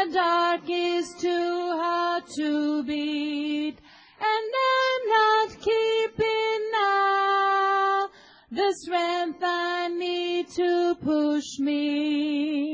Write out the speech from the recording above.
the dark is too hard to beat, and I'm not keeping now the strength I need to push me